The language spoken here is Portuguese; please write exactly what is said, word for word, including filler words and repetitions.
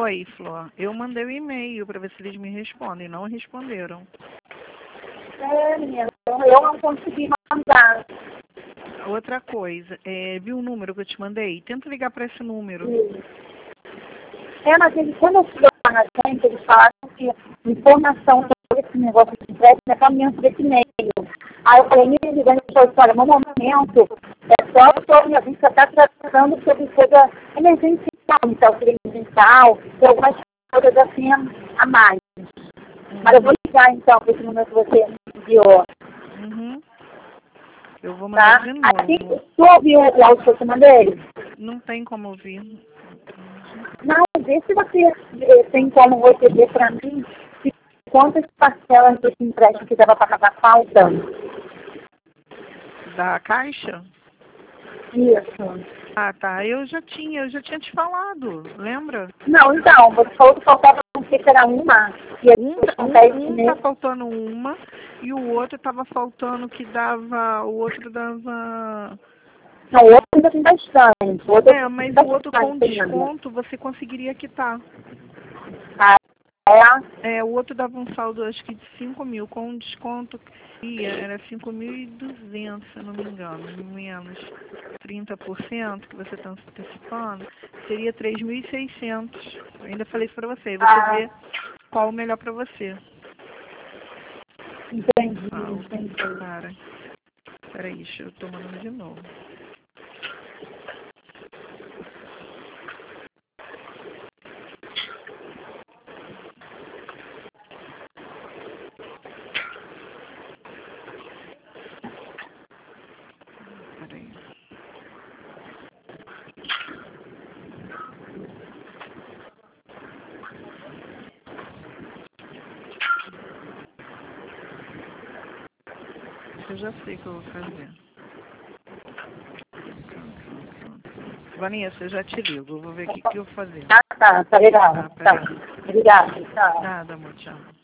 Oi, Flor. Eu mandei o e-mail para ver se eles me respondem. Não responderam. É, menina, então eu não consegui mandar. Outra coisa, é, viu o número que eu te mandei? Tenta ligar para esse número. Isso. É, mas ele, quando eu fui lá na frente, eles falaram que informação sobre esse negócio de empréstimo é caminhando por esse e-mail. Aí eu falei, me ligando e falei, olha, no momento, é só que a minha vista está tratando sobre coisa emergencial, então, emergencial, e algumas coisas assim a mais. Uhum. Mas eu vou ligar então para esse número que você me enviou. Uhum. Eu vou mandar Tá? de novo. Assim, tu ouviu o áudio que eu te mandei? Não tem como ouvir. Não, vê se você eh, tem como você ver para mim se quantas parcelas desse empréstimo que dava para acabar faltando. Da Caixa? Isso. Ah, tá. Eu já tinha, eu já tinha te falado, lembra? Não, então, você falou que faltava não sei se era uma, e Um, eles um, conseguem um tá mesmo. faltando uma e o outro tava faltando que dava, o outro dava... Não, o outro ainda tem bastante. O outro É, mas tem o outro com bastante ainda. desconto você conseguiria quitar. Ah, é? É, o outro dava um saldo, acho que de cinco mil, com desconto ia, era cinco mil e duzentos, se eu não me engano, menos trinta por cento que você está antecipando, seria três mil e seiscentos. Ainda falei isso para você, você Ah, vê qual o melhor para você. entendi, Ah, o entendi. cara, peraí, deixa eu tô mandando de novo. Peraí. Eu já sei o que eu vou fazer. Vanessa, eu já te ligo. Eu vou ver o que, que eu vou fazer. Ah, tá, tá legal. Tá, Tá. peraí. Obrigada, tchau. Nada, amor, tchau.